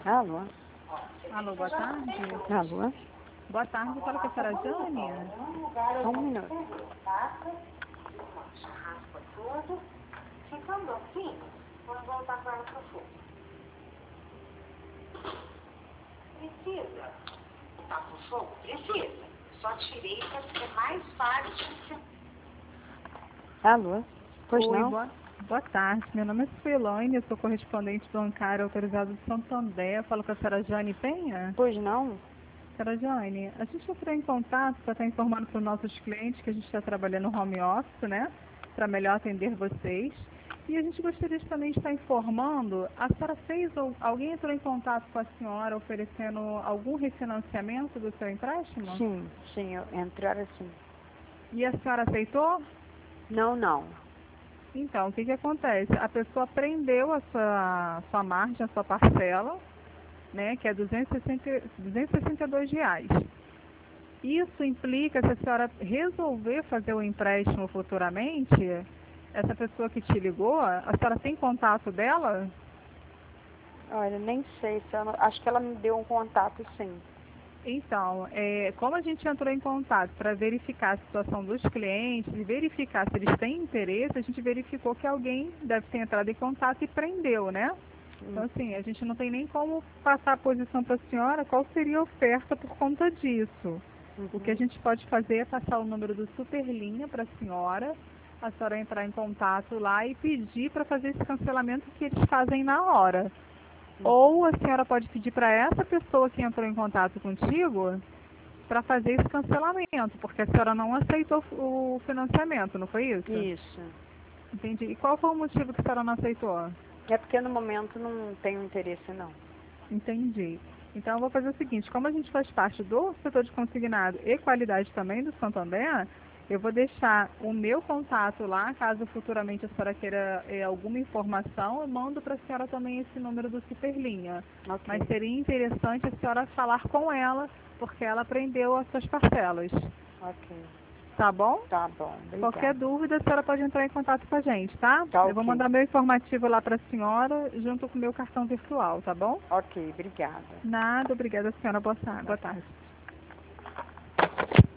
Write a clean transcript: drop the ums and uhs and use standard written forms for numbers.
Alô? Alô, boa tarde. Alô? Boa tarde, fala com a senhora Jane. Só um minuto. Raspa tudo. Ficando assim, vamos voltar com ela pro fogo. Precisa. Tá com fogo? Precisa. Só tirei pra ser mais fácil. Alô? Pois Oi, não? boa tarde. Meu nome é Suelane, eu sou correspondente bancário autorizado de Santo André. Falo com a senhora Jane Penha. Pois não? Senhora Jane, a gente entrou em contato para estar informando para os nossos clientes que a gente está trabalhando no home office, né? Para melhor atender vocês. E a gente gostaria de também estar informando, a senhora fez, ou alguém entrou em contato com a senhora oferecendo algum refinanciamento do seu empréstimo? Sim, eu entrar assim. E a senhora aceitou? Não. Então, o que acontece? A pessoa prendeu a sua margem, a sua parcela, né, que é R$ 262. Isso implica, se a senhora resolver fazer o empréstimo futuramente, essa pessoa que te ligou, a senhora tem contato dela? Olha, nem sei se ela... Acho que ela me deu um contato, sim. Então, como a gente entrou em contato para verificar a situação dos clientes e verificar se eles têm interesse, a gente verificou que alguém deve ter entrado em contato e prendeu, né? Então, assim, a gente não tem nem como passar a posição para a senhora qual seria a oferta por conta disso. O que a gente pode fazer é passar o número do Superlinha para a senhora entrar em contato lá e pedir para fazer esse cancelamento que eles fazem na hora. Ou a senhora pode pedir para essa pessoa que entrou em contato contigo para fazer esse cancelamento, porque a senhora não aceitou o financiamento, não foi isso? Isso. Entendi. E qual foi o motivo que a senhora não aceitou? É porque no momento não tenho interesse, não. Entendi. Então eu vou fazer o seguinte, como a gente faz parte do setor de consignado e qualidade também do Santander, eu vou deixar o meu contato lá, caso futuramente a senhora queira alguma informação, eu mando para a senhora também esse número do Superlinha. Ok. Mas seria interessante a senhora falar com ela, porque ela prendeu as suas parcelas. Ok. Tá bom? Tá bom, obrigada. Qualquer dúvida, a senhora pode entrar em contato com a gente, tá? Tá, Eu vou ok. mandar meu informativo lá para a senhora, junto com o meu cartão virtual, tá bom? Ok, obrigada. Nada, obrigada, senhora. Boa tarde.